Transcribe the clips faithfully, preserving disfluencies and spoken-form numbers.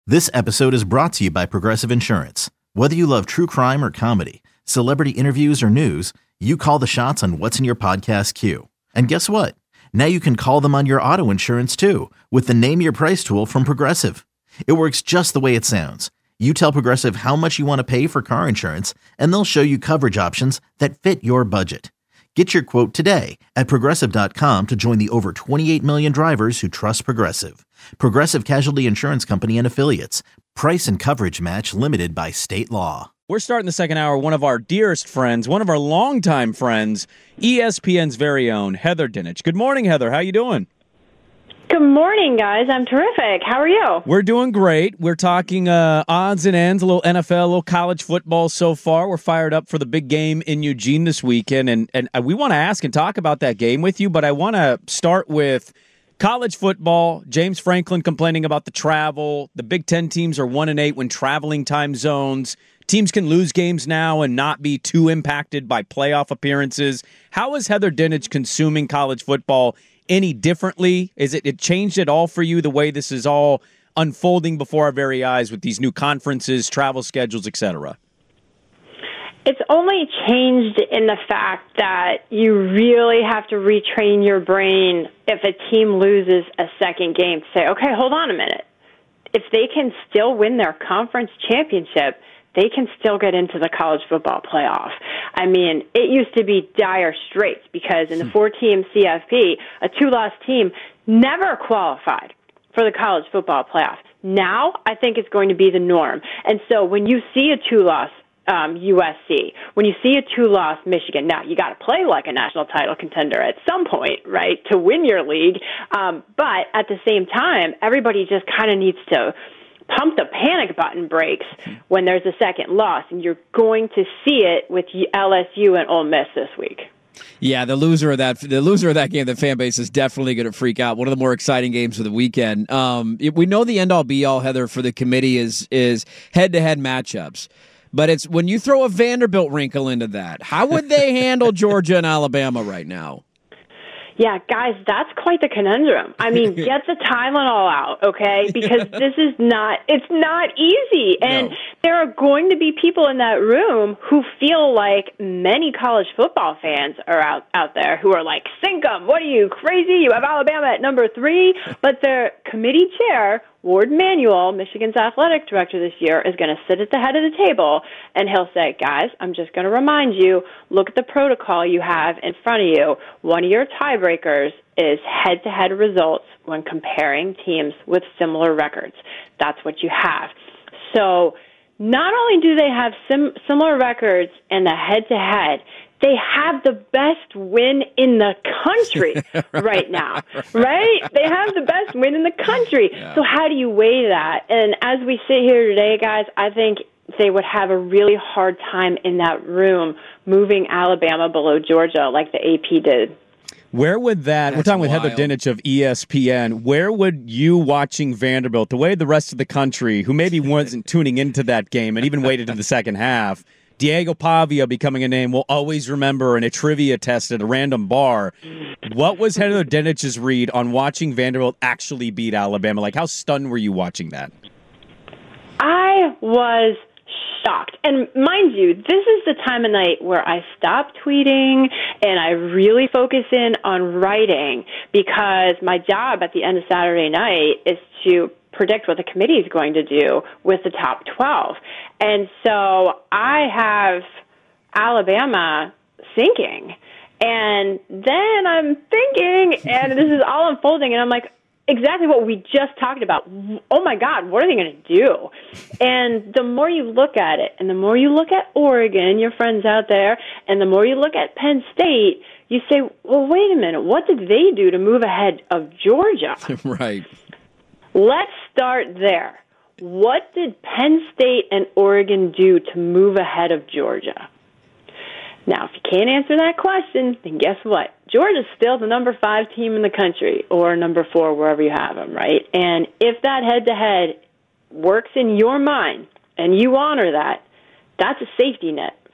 This episode is brought to you by Progressive Insurance. Whether you love true crime or comedy, celebrity interviews or news, you call the shots on what's in your podcast queue. And guess what? Now you can call them on your auto insurance too with the Name Your Price tool from Progressive. It works just the way it sounds. You tell Progressive how much you want to pay for car insurance, and they'll show you coverage options that fit your budget. Get your quote today at Progressive dot com to join the over twenty-eight million drivers who trust Progressive. Progressive Casualty Insurance Company and Affiliates. Price and coverage match limited by state law. We're starting the second hour. One of our dearest friends, one of our longtime friends, E S P N's very own Heather Dinich. Good morning, Heather. How you doing? Good morning, guys. I'm terrific. How are you? We're doing great. We're talking uh, odds and ends, a little N F L, a little college football so far. We're fired up for the big game in Eugene this weekend, and, and we want to ask and talk about that game with you, but I want to start with college football. James Franklin complaining about the travel. The Big Ten teams are one and eight when traveling time zones. Teams can lose games now and not be too impacted by playoff appearances. How is Heather Dinich consuming college football any differently? Is it, it changed at all for you, the way this is all unfolding before our very eyes with these new conferences, travel schedules, et cetera? It's only changed in the fact that you really have to retrain your brain if a team loses a second game to say, okay, hold on a minute. If they can still win their conference championship, they can still get into the college football playoff. I mean, it used to be dire straits because in the four-team C F P, a two-loss team never qualified for the college football playoff. Now, I think it's going to be the norm. And so when you see a two-loss um, U S C, when you see a two-loss Michigan, now you got to play like a national title contender at some point, right, to win your league. Um, but at the same time, everybody just kind of needs to pump the panic button brakes when there's a second loss, and you're going to see it with L S U and Ole Miss this week. Yeah, the loser of that the loser of that game, the fan base is definitely going to freak out. One of the more exciting games of the weekend. Um, we know the end all be all, Heather, for the committee is is head to head matchups, but it's when you throw a Vanderbilt wrinkle into that. How would they handle Georgia and Alabama right now? Yeah, guys, that's quite the conundrum. I mean, get the Tylenol out, okay? Because this is not, it's not easy. And no. There are going to be people in that room who feel like many college football fans are out, out there who are like, sink 'em. What are you, crazy? You have Alabama at number three? But their committee chair, Ward Manuel, Michigan's athletic director this year, is going to sit at the head of the table, and he'll say, guys, I'm just going to remind you, look at the protocol you have in front of you. One of your tiebreakers is head-to-head results when comparing teams with similar records. That's what you have. So not only do they have sim- similar records in the head-to-head, they have the best win in the country right now, right? They have the best win in the country. Yeah. So how do you weigh that? And as we sit here today, guys, I think they would have a really hard time in that room moving Alabama below Georgia like the A P did. Where would that, That's we're talking wild. with Heather Dinich of E S P N, where would you watching Vanderbilt, the way the rest of the country, who maybe wasn't tuning into that game and even waited to the second half, Diego Pavia becoming a name we'll always remember in a trivia test at a random bar. What was Heather Dinich's read on watching Vanderbilt actually beat Alabama? Like, how stunned were you watching that? I was shocked. And mind you, this is the time of night where I stop tweeting and I really focus in on writing, because my job at the end of Saturday night is to predict what the committee is going to do with the top twelve. And so I have Alabama sinking. And then I'm thinking, and this is all unfolding, and I'm like, exactly what we just talked about. Oh, my God, what are they going to do? And the more you look at it, and the more you look at Oregon, your friends out there, and the more you look at Penn State, you say, well, wait a minute, what did they do to move ahead of Georgia? Right. Let's start there. What did Penn State and Oregon do to move ahead of Georgia? Now, if you can't answer that question, then guess what? Georgia's still the number five team in the country, or number four, wherever you have them, right? And if that head-to-head works in your mind, and you honor that, that's a safety net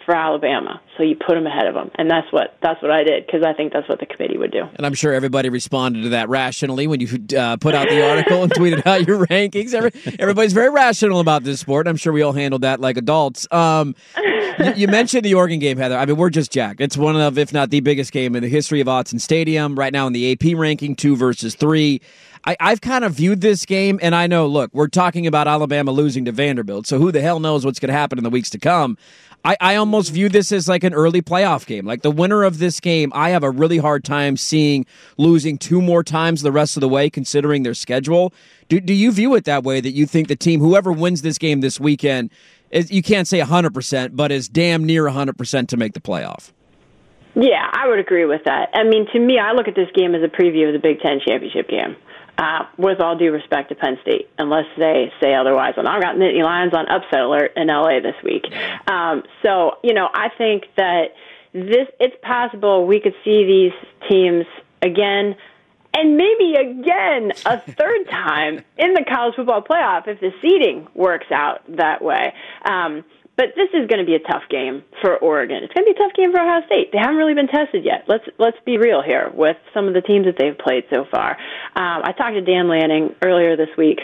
for Alabama, so you put them ahead of them, and that's what that's what I did because I think that's what the committee would do. And I'm sure everybody responded to that rationally when you uh, put out the article and tweeted out your rankings. Every, everybody's very rational about this sport. I'm sure we all handled that like adults. Um, you, you mentioned the Oregon game, Heather. I mean, we're just jacked. It's one of, if not the biggest game in the history of Autzen Stadium. Right now in the A P ranking, two versus three. I, I've kind of viewed this game, and I know, look, we're talking about Alabama losing to Vanderbilt, so who the hell knows what's going to happen in the weeks to come. I, I almost view this as like an early playoff game. Like the winner of this game, I have a really hard time seeing losing two more times the rest of the way, considering their schedule. Do, do you view it that way, that you think the team, whoever wins this game this weekend, is, you can't say one hundred percent, but is damn near one hundred percent to make the playoff? Yeah, I would agree with that. I mean, to me, I look at this game as a preview of the Big Ten championship game. Uh, with all due respect to Penn State, unless they say otherwise. And I've got Nittany Lions on upset alert in L A this week. Um, so, you know, I think that this it's possible we could see these teams again, and maybe again a third time in the college football playoff if the seeding works out that way. Um, But this is going to be a tough game for Oregon. It's going to be a tough game for Ohio State. They haven't really been tested yet. Let's let's be real here with some of the teams that they've played so far. Um, I talked to Dan Lanning earlier this week,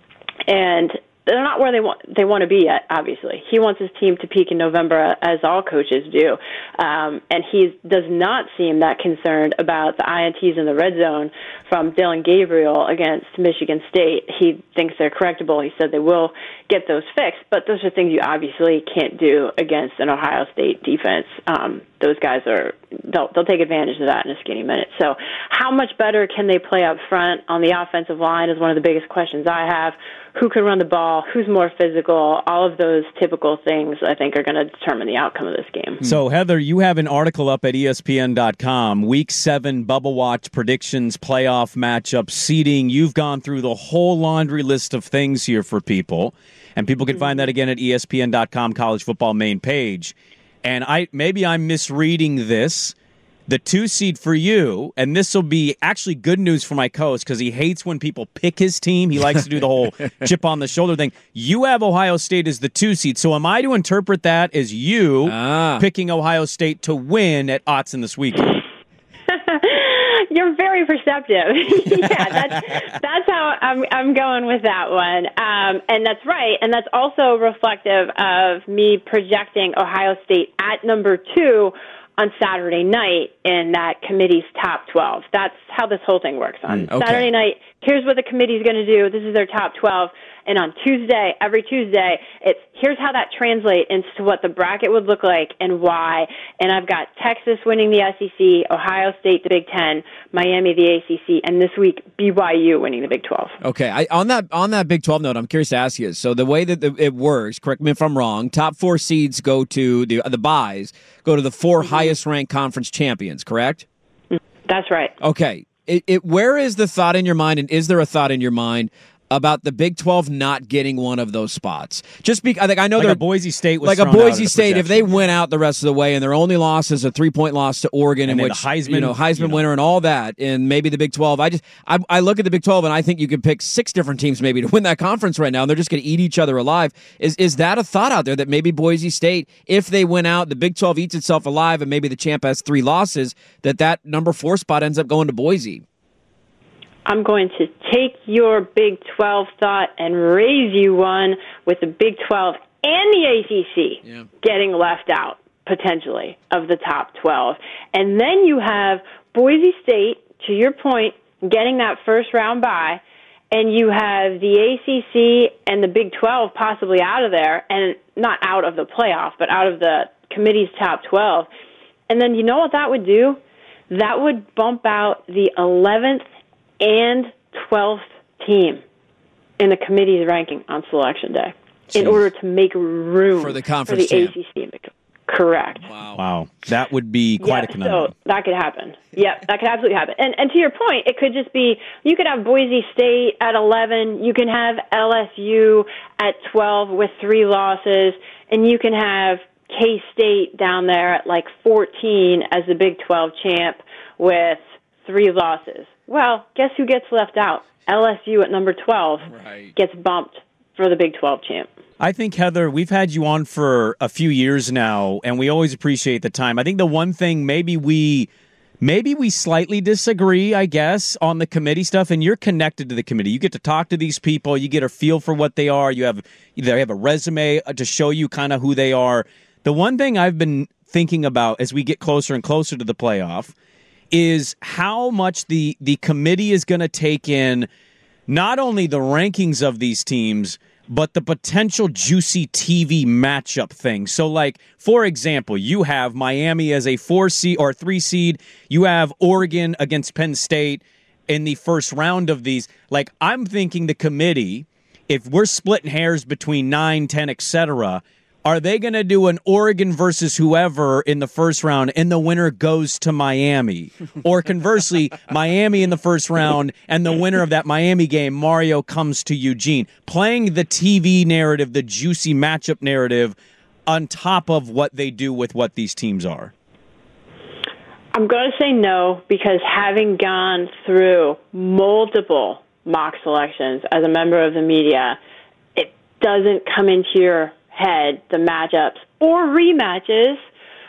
and they're not where they want they want to be yet, obviously. He wants his team to peak in November, as all coaches do. Um, and he does not seem that concerned about the I N Ts in the red zone from Dillon Gabriel against Michigan State. He thinks they're correctable. He said they will get those fixed. But those are things you obviously can't do against an Ohio State defense. Um, those guys are they'll, they'll take advantage of that in a skinny minute. So how much better can they play up front on the offensive line is one of the biggest questions I have. Who can run the ball? Who's more physical? All of those typical things, I think, are going to determine the outcome of this game. So, Heather, you have an article up at E S P N dot com, Week seven Bubble Watch predictions, playoff matchup, seeding. You've gone through the whole laundry list of things here for people, and people can find that again at E S P N dot com college football main page. And I maybe I'm misreading this. The two seed for you, and this will be actually good news for my co-host because he hates when people pick his team. He likes to do the whole chip on the shoulder thing. You have Ohio State as the two seed. So am I to interpret that as you ah. picking Ohio State to win at Autzen this weekend? You're very perceptive. yeah, that's that's how I'm I'm going with that one. Um, and that's right. And that's also reflective of me projecting Ohio State at number two on Saturday night in that committee's top twelve. That's how this whole thing works. On mm, okay. Saturday night, here's what the committee's going to do. This is their top twelve. And on Tuesday, every Tuesday, it's here's how that translates into what the bracket would look like and why. And I've got Texas winning the S E C, Ohio State the Big Ten, Miami the A C C, and this week B Y U winning the Big twelve. Okay, I, on that on that Big twelve note, I'm curious to ask you. So the way that the, it works, correct me if I'm wrong. Top four seeds go to the the byes go to the four mm-hmm. highest ranked conference champions. Correct? That's right. Okay. It, it where is the thought in your mind, and is there a thought in your mind about the Big twelve not getting one of those spots? Just because I think I know like they're a Boise State was like a Boise State. If they went out the rest of the way and their only loss is a three point loss to Oregon, and in which Heisman, you know Heisman you know. winner and all that, and maybe the Big twelve. I just I, I look at the Big twelve and I think you could pick six different teams maybe to win that conference right now, and they're just going to eat each other alive. Is is that a thought out there that maybe Boise State, if they win out, the Big twelve eats itself alive, and maybe the champ has three losses, that that number four spot ends up going to Boise? I'm going to take your Big twelve thought and raise you one with the Big twelve and the A C C yeah. getting left out, potentially, of the top twelve. And then you have Boise State, to your point, getting that first round bye, and you have the A C C and the Big twelve possibly out of there, and not out of the playoff, but out of the committee's top twelve. And then you know what that would do? That would bump out the eleventh and twelfth team in the committee's ranking on Selection Day. Jeez. In order to make room for the conference for the champ. A C C. Correct. Wow. Wow. That would be quite yeah, a conundrum. So that could happen. Yeah, that could absolutely happen. And and to your point, it could just be you could have Boise State at eleven, you can have L S U at twelve with three losses, and you can have K-State down there at like fourteen as the Big twelve champ with three losses. Well, guess who gets left out? L S U at number twelve right. gets bumped for the Big twelve champ. I think, Heather, we've had you on for a few years now, and we always appreciate the time. I think the one thing maybe we maybe we slightly disagree, I guess, on the committee stuff, and you're connected to the committee. You get to talk to these people. You get a feel for what they are. You have they have a resume to show you kind of who they are. The one thing I've been thinking about as we get closer and closer to the playoff is how much the, the committee is going to take in not only the rankings of these teams, but the potential juicy T V matchup thing. So, like, for example, you have Miami as a four seed or three seed. You have Oregon against Penn State in the first round of these. Like, I'm thinking the committee, if we're splitting hairs between nine, ten, et cetera, are they going to do an Oregon versus whoever in the first round and the winner goes to Miami? Or conversely, Miami in the first round and the winner of that Miami game, Mario, comes to Eugene? Playing the T V narrative, the juicy matchup narrative on top of what they do with what these teams are. I'm going to say no, because having gone through multiple mock selections as a member of the media, it doesn't come into your head the matchups or rematches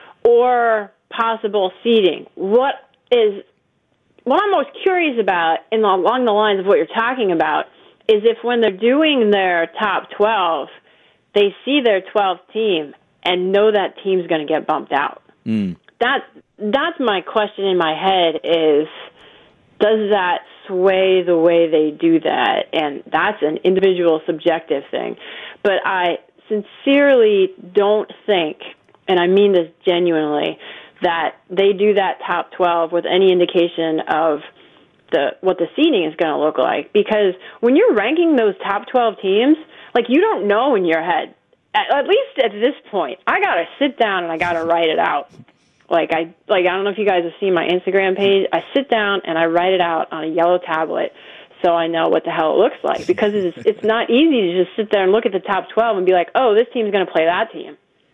or possible seeding. What is what I'm most curious about, in the, along the lines of what you're talking about, is if when they're doing their top twelve, they see their twelfth team and know that team's going to get bumped out. Mm. That that's my question in my head is, does that sway the way they do that? And that's an individual subjective thing. But I sincerely don't think, and I mean this genuinely, that they do that top twelve with any indication of the what the seeding is going to look like. Because when you're ranking those top twelve teams, like, you don't know in your head, at, at least at this point. I got to sit down and I got to write it out. Like, I like I don't know if you guys have seen my Instagram page. I sit down and I write it out on a yellow tablet, so I know what the hell it looks like, because it's, it's not easy to just sit there and look at the top twelve and be like, oh, this team's going to play that team.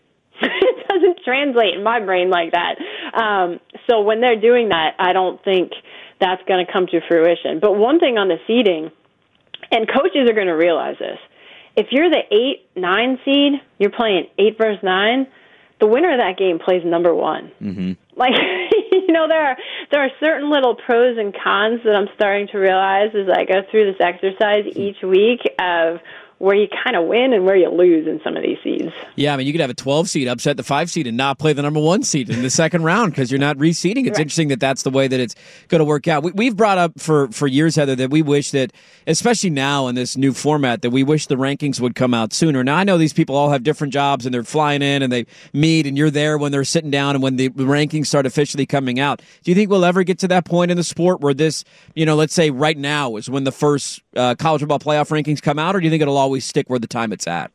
It doesn't translate in my brain like that. Um, so when they're doing that, I don't think that's going to come to fruition. But one thing on the seeding, and coaches are going to realize this, if you're the eight, nine seed, you're playing eight versus nine, the winner of that game plays number one. Mm-hmm. Like, you know, there are there are certain little pros and cons that I'm starting to realize as I go through this exercise each week of where you kind of win and where you lose in some of these seeds. Yeah, I mean, you could have a twelve seed upset the five seed and not play the number one seed in the second round because you're not reseeding. It's right. Interesting that that's the way that it's going to work out. We, we've brought up for, for years, Heather, that we wish that, especially now in this new format, that we wish the rankings would come out sooner. Now, I know these people all have different jobs and they're flying in and they meet and you're there when they're sitting down and when the rankings start officially coming out. Do you think we'll ever get to that point in the sport where this, you know, let's say right now is when the first uh, college football playoff rankings come out, or do you think it'll always stick where the time it's at?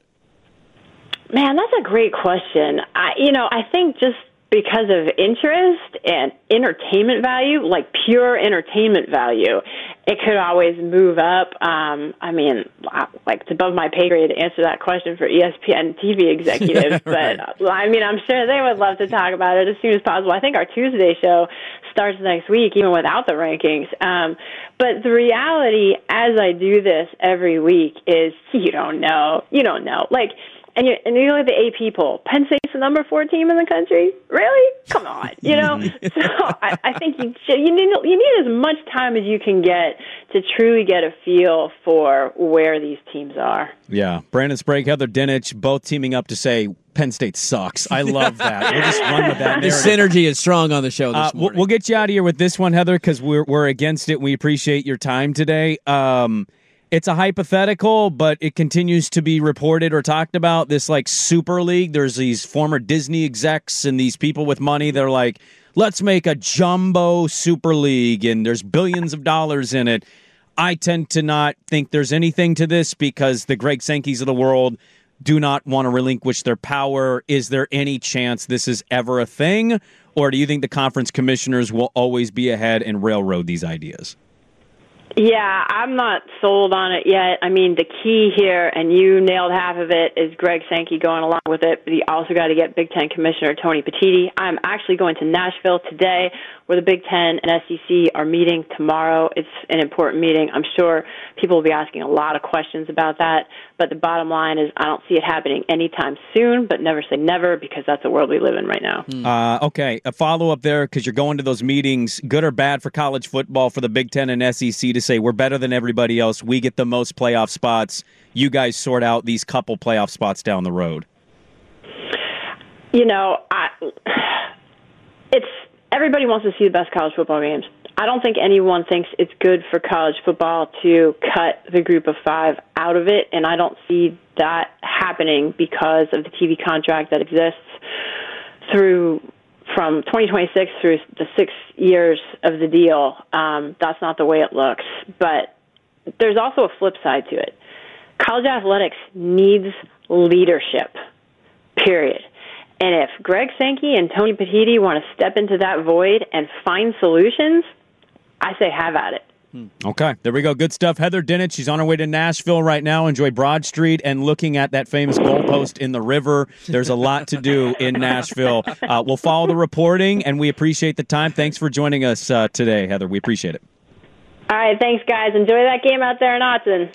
Man, that's a great question. I, you know, I think just because of interest and entertainment value, like pure entertainment value, it could always move up. Um, I mean, like, it's above my pay grade to answer that question for E S P N T V executives, Right. but I mean, I'm sure they would love to talk about it as soon as possible. I think our Tuesday show starts next week, even without the rankings. Um, but the reality, as I do this every week, is you don't know. You don't know. Like, And you and you look at the A P poll. Penn State's the number four team in the country. Really? Come on, you know. So I, I think you should, you need you need as much time as you can get to truly get a feel for where these teams are. Yeah, Brandon Sprague, Heather Dinich, both teaming up to say Penn State sucks. I love that. We'll just run with that The narrative. synergy is strong on the show this Uh, morning. we'll get you out of here with this one, Heather, because we're we're against it. We appreciate your time today. Um, It's a hypothetical, but it continues to be reported or talked about, this like super league. There's these former Disney execs and these people with money. They're like, let's make a jumbo super league, and there's billions of dollars in it. I tend to not think there's anything to this because the Greg Sankeys of the world do not want to relinquish their power. Is there any chance this is ever a thing? Or do you think the conference commissioners will always be ahead and railroad these ideas? Yeah, I'm not sold on it yet. I mean, the key here, and you nailed half of it, is Greg Sankey going along with it. But you also got to get Big Ten Commissioner Tony Petitti. I'm actually going to Nashville today, where the Big Ten and S E C are meeting tomorrow. It's an important meeting. I'm sure people will be asking a lot of questions about that. But the bottom line is I don't see it happening anytime soon, but never say never, because that's the world we live in right now. Uh, okay, a follow-up there, because you're going to those meetings, good or bad for college football, for the Big Ten and S E C to say we're better than everybody else, we get the most playoff spots, you guys sort out these couple playoff spots down the road? You know, I, it's everybody wants to see the best college football games. I don't think anyone thinks it's good for college football to cut the group of five out of it, and I don't see that happening because of the T V contract that exists through from twenty twenty-six through the six years of the deal. Um, that's not the way it looks. But there's also a flip side to it. College athletics needs leadership, period. And if Greg Sankey and Tony Petitti want to step into that void and find solutions, I say have at it. Okay, there we go. Good stuff. Heather Dinich, she's on her way to Nashville right now. Enjoy Broad Street and looking at that famous goalpost in the river. There's a lot to do in Nashville. Uh, we'll follow the reporting, and we appreciate the time. Thanks for joining us uh, today, Heather. We appreciate it. All right, thanks, guys. Enjoy that game out there in Austin.